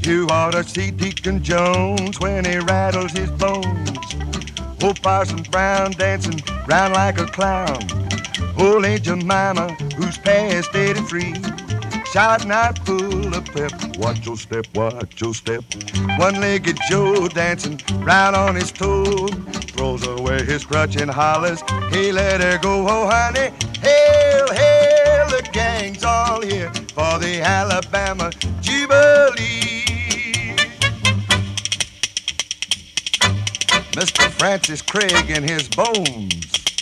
You ought to see Deacon Jones when he rattles his bones. Oh, Parson Brown dancing round like a clown. Old Aunt Jemima, who's past 83, shouting out full of pep. Watch your step, watch your step. One-legged Joe dancing round on his toe, throws away his crutch and hollers, hey, let her go, oh, honey. Hail, hail, the gang's all here for the Alabama Jubilee. Mr. Francis Craig and his bones.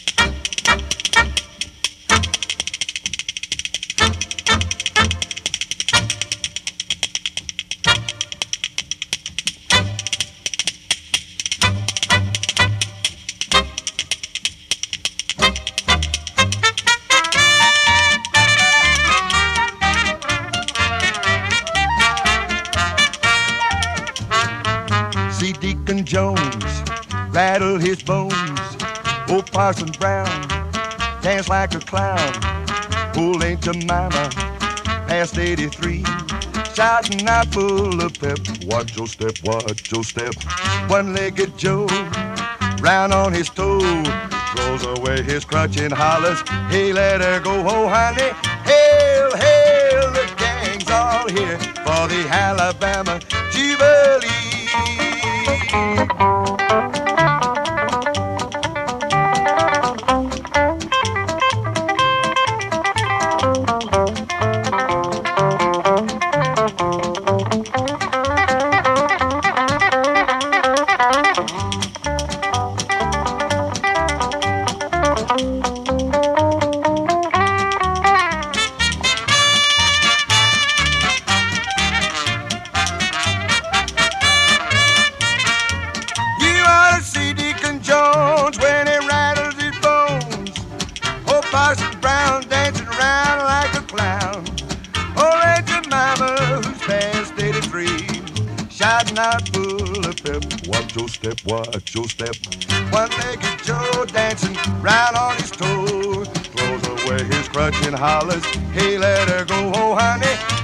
See Deacon Jones rattle his bones. Old Parson Brown dance like a clown. Old Aunt Jemima past 83, shouting out full of pep. Watch your step, watch your step. One-legged Joe round on his toe, throws away his crutch and hollers, hey, let her go, oh, honey. Hail, hail, the gang's all here for the Alabama Jubilee. Parson Brown dancing around like a clown. Old Aunt Jemima, who's past 83, shouting out full of pep. Watch your step, watch your step. One-legged Joe dancing round on his toe, throws away his crutch and hollers, hey, let her go, oh, honey.